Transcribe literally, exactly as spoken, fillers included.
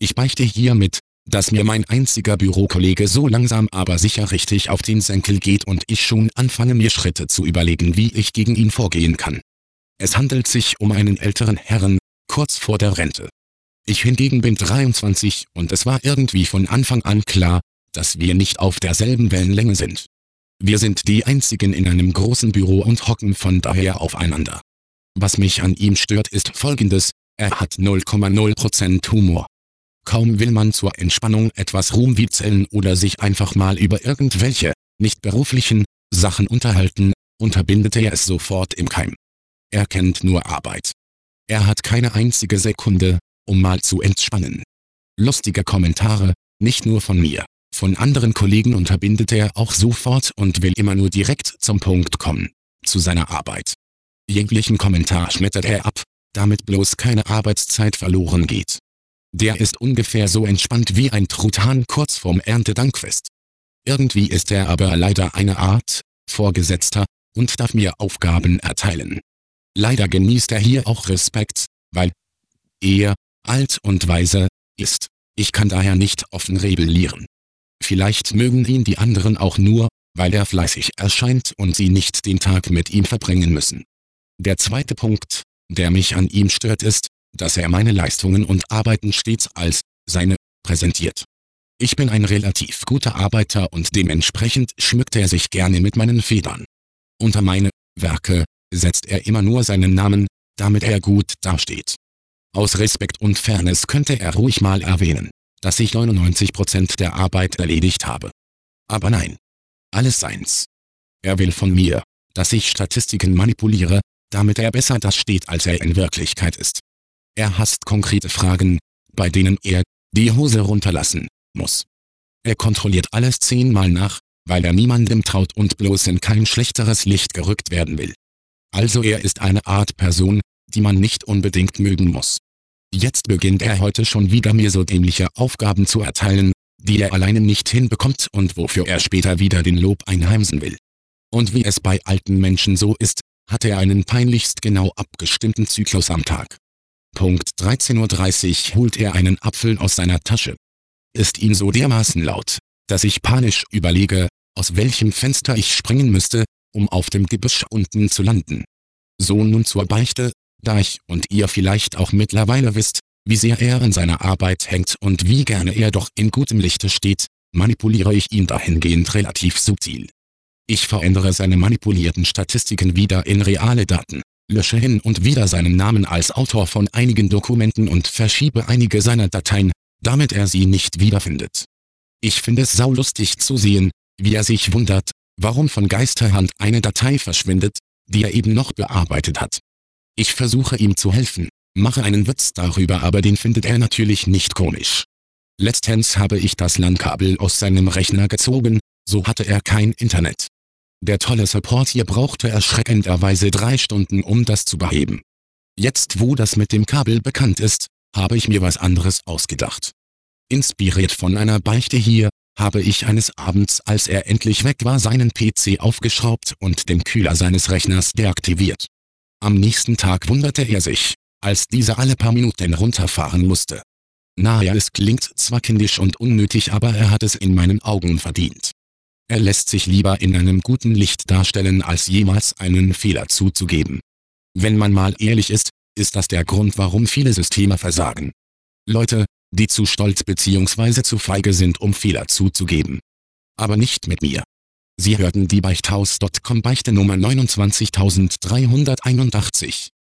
Ich beichte hiermit, dass mir mein einziger Bürokollege so langsam aber sicher richtig auf den Senkel geht und ich schon anfange mir Schritte zu überlegen, wie ich gegen ihn vorgehen kann. Es handelt sich um einen älteren Herrn, kurz vor der Rente. Ich hingegen bin dreiundzwanzig und es war irgendwie von Anfang an klar, dass wir nicht auf derselben Wellenlänge sind. Wir sind die einzigen in einem großen Büro und hocken von daher aufeinander. Was mich an ihm stört, ist Folgendes: Er hat null Komma null Prozent Humor. Kaum will man zur Entspannung etwas rumwitzeln oder sich einfach mal über irgendwelche, nicht beruflichen, Sachen unterhalten, unterbindet er es sofort im Keim. Er kennt nur Arbeit. Er hat keine einzige Sekunde, um mal zu entspannen. Lustige Kommentare, nicht nur von mir, von anderen Kollegen unterbindet er auch sofort und will immer nur direkt zum Punkt kommen, zu seiner Arbeit. Jeglichen Kommentar schmettert er ab, damit bloß keine Arbeitszeit verloren geht. Der ist ungefähr so entspannt wie ein Truthahn kurz vorm Erntedankfest. Irgendwie ist er aber leider eine Art Vorgesetzter und darf mir Aufgaben erteilen. Leider genießt er hier auch Respekt, weil er alt und weise ist. Ich kann daher nicht offen rebellieren. Vielleicht mögen ihn die anderen auch nur, weil er fleißig erscheint und sie nicht den Tag mit ihm verbringen müssen. Der zweite Punkt, der mich an ihm stört, ist, dass er meine Leistungen und Arbeiten stets als seine präsentiert. Ich bin ein relativ guter Arbeiter und dementsprechend schmückt er sich gerne mit meinen Federn. Unter meine Werke setzt er immer nur seinen Namen, damit er gut dasteht. Aus Respekt und Fairness könnte er ruhig mal erwähnen, dass ich neunundneunzig Prozent der Arbeit erledigt habe. Aber nein. Alles seins. Er will von mir, dass ich Statistiken manipuliere, damit er besser dasteht, als er in Wirklichkeit ist. Er hasst konkrete Fragen, bei denen er die Hose runterlassen muss. Er kontrolliert alles zehnmal nach, weil er niemandem traut und bloß in kein schlechteres Licht gerückt werden will. Also er ist eine Art Person, die man nicht unbedingt mögen muss. Jetzt beginnt er heute schon wieder mir so dämliche Aufgaben zu erteilen, die er alleine nicht hinbekommt und wofür er später wieder den Lob einheimsen will. Und wie es bei alten Menschen so ist, hat er einen peinlichst genau abgestimmten Zyklus am Tag. Punkt dreizehn Uhr dreißig holt er einen Apfel aus seiner Tasche. Ist ihm so dermaßen laut, dass ich panisch überlege, aus welchem Fenster ich springen müsste, um auf dem Gebüsch unten zu landen. So nun zur Beichte, da ich und ihr vielleicht auch mittlerweile wisst, wie sehr er an seiner Arbeit hängt und wie gerne er doch in gutem Lichte steht, manipuliere ich ihn dahingehend relativ subtil. Ich verändere seine manipulierten Statistiken wieder in reale Daten, lösche hin und wieder seinen Namen als Autor von einigen Dokumenten und verschiebe einige seiner Dateien, damit er sie nicht wiederfindet. Ich finde es saulustig zu sehen, wie er sich wundert, warum von Geisterhand eine Datei verschwindet, die er eben noch bearbeitet hat. Ich versuche ihm zu helfen, mache einen Witz darüber, aber den findet er natürlich nicht komisch. Letztens habe ich das LAN-Kabel aus seinem Rechner gezogen, so hatte er kein Internet. Der tolle Support hier brauchte erschreckenderweise drei Stunden, um das zu beheben. Jetzt, wo das mit dem Kabel bekannt ist, habe ich mir was anderes ausgedacht. Inspiriert von einer Beichte hier, habe ich eines Abends, als er endlich weg war, seinen P C aufgeschraubt und den Kühler seines Rechners deaktiviert. Am nächsten Tag wunderte er sich, als dieser alle paar Minuten runterfahren musste. Naja, es klingt zwar kindisch und unnötig, aber er hat es in meinen Augen verdient. Er lässt sich lieber in einem guten Licht darstellen, als jemals einen Fehler zuzugeben. Wenn man mal ehrlich ist, ist das der Grund, warum viele Systeme versagen. Leute, die zu stolz bzw. zu feige sind, um Fehler zuzugeben. Aber nicht mit mir. Sie hörten die Beichthaus Punkt com Beichte Nummer neunundzwanzigtausenddreihunderteinundachtzig.